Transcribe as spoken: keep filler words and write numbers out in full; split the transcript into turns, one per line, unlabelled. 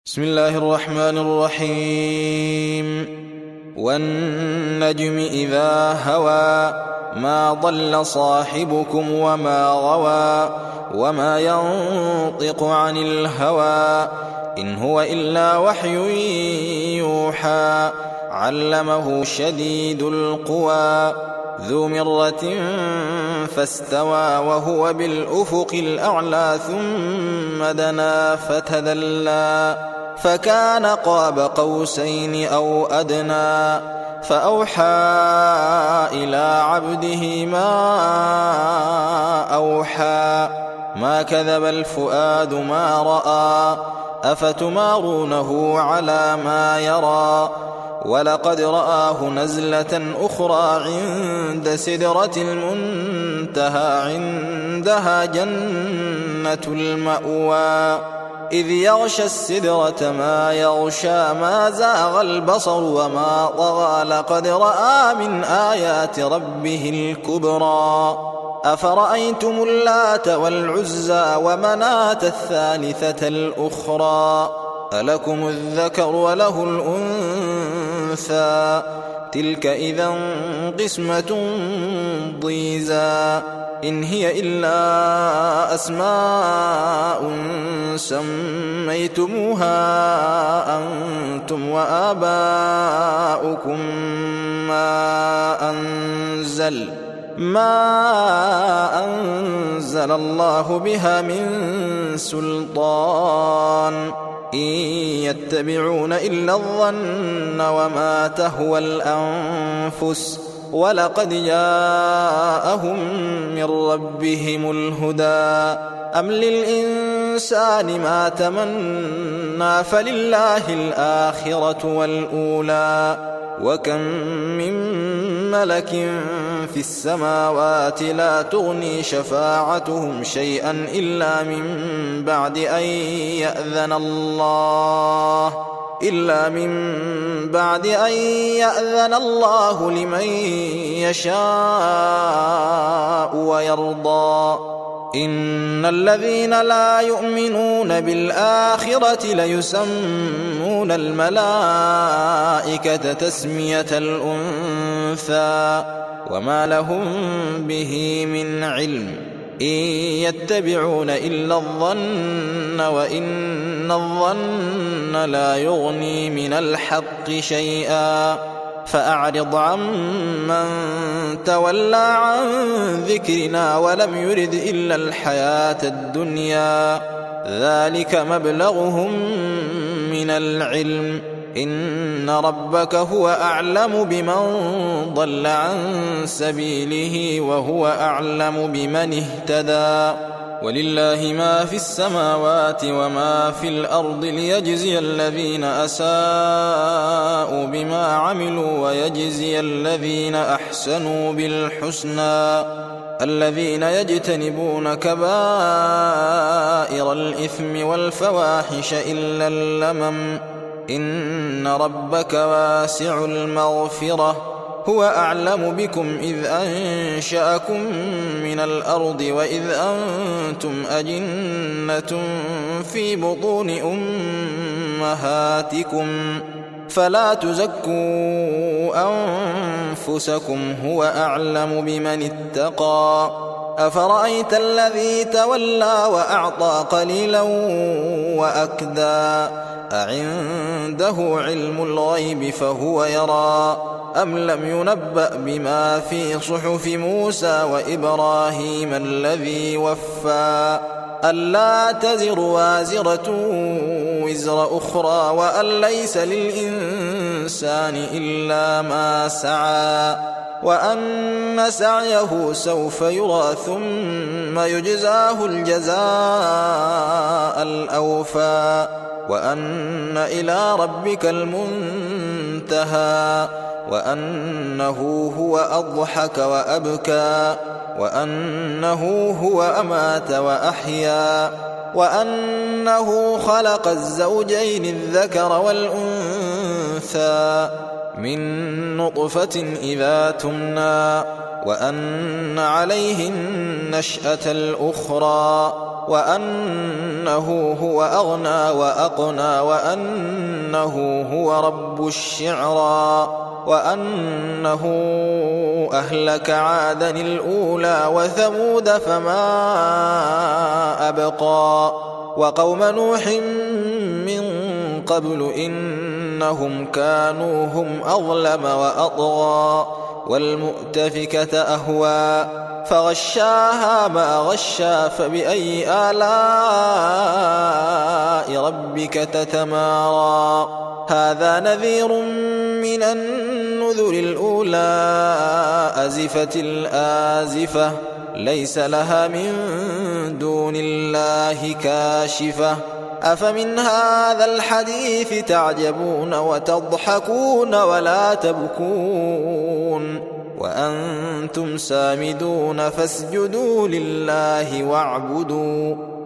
بسم الله الرحمن الرحيم والنجم إذا هوى ما ضل صاحبكم وما غوى وما ينطق عن الهوى إن هو إلا وحي يوحى علمه شديد القوى ذو مرة فاستوى وهو بالأفق الأعلى ثم دنا فتدلى فكان قاب قوسين أو أدنى فأوحى إلى عبده ما أوحى ما كذب الفؤاد ما رأى أفتمارونه على ما يرى ولقد رآه نزلة أخرى عند سدرة المنتهى عندها جنة المأوى إذ يغشى السدرة ما يغشى ما زاغ البصر وما طغى لقد رأى من آيات ربه الكبرى أفرأيتم اللات والعزى ومناة الثالثة الأخرى ألكم الذكر وله الأنثى تلك إذا قسمة ضيزى إن هي إلا أسماء سميتموها أنتم وآباؤكم ما أنزل ما أنزل الله بها من سلطان إن يتبعون إلا الظن وما تهوى الأنفس ولقد جاءهم من ربهم الهدى أم للإنسان ما تمنى فلله الآخرة والأولى وكم من ملك في السماوات لا تغني شفاعتهم شيئا إلا من بعد أن يأذن الله إلا من بعد أن يأذن الله لمن يشاء ويرضى إن الذين لا يؤمنون بالآخرة ليسمون الملائكة تسمية الأنثى وما لهم به من علم إن يتبعون إلا الظن وإن الظن لا يغني من الحق شيئا فأعرض عمن تولى عن ذكرنا ولم يرد إلا الحياة الدنيا ذلك مبلغهم من العلم إن ربك هو أعلم بمن ضل عن سبيله وهو أعلم بمن اهتدى ولله ما في السماوات وما في الأرض ليجزي الذين أساءوا بما عملوا ويجزي الذين أحسنوا بالحسنى الذين يجتنبون كبائر الإثم والفواحش إلا اللمم إن ربك واسع المغفرة هو أعلم بكم إذ أنشأكم من الأرض وإذ أنتم أجنة في بطون أمهاتكم فلا تزكوا أنفسكم هو أعلم بمن اتقى أفرأيت الذي تولى وأعطى قليلا وأكدى أعنده علم الغيب فهو يرى أم لم ينبأ بما في صحف موسى وإبراهيم الذي وفى ألا تزر وازرة وزر أخرى وأن ليس للإنسان إلا ما سعى وأن سعيه سوف يرى ثم يجزاه الجزاء الأوفى وأن إلى ربك المنتهى وأنه هو أضحك وأبكى وأنه هو أمات وأحيا وأنه خلق الزوجين الذكر والأنثى من نطفة إذا تمنى وأن عليه النشأة الأخرى وأنه هو أغنى وأقنى وأنه هو رب الشعرى وأنه أهلك عادا الأولى وثمود فما أبقى وقوم نوح من قبل إنهم كانوا هم أظلم وأطغى والمؤتفكة أهوى فغشاها ما غشى فبأي آلاء ربك تتمارى هذا نذير من النذر الأولى أزفت الآزفة ليس لها من دون الله كاشفة أفمن هذا الحديث تعجبون وتضحكون ولا تبكون وأنتم سامدون فاسجدوا لله واعبدوا